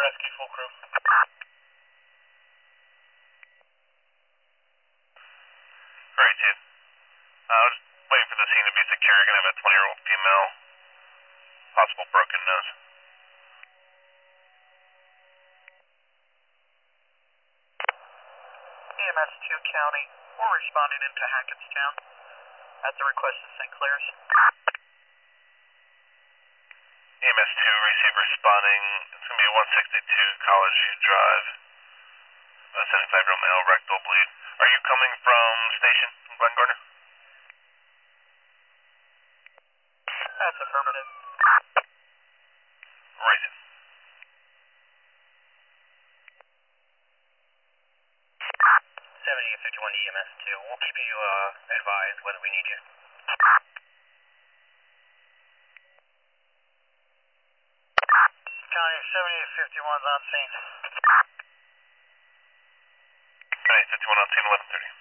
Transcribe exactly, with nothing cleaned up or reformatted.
rescue, full crew. Alright, Chief. Uh, I was waiting for the scene to be secure. You're gonna have a twenty-year-old female, possible broken nose. E M S two County, we're responding into Hackettstown at the request of Saint Clair's. E M S two, receive responding. It's gonna be one sixty-two College View Drive. A seventy-five-year-old male, rectal bleed. Are you coming from station in Glen Gardner? That's affirmative. Right. seventy fifty-one E M S two, we'll keep you uh, advised whether we need you. County seventy fifty-one's on scene. County fifty-one on scene, eleven thirty.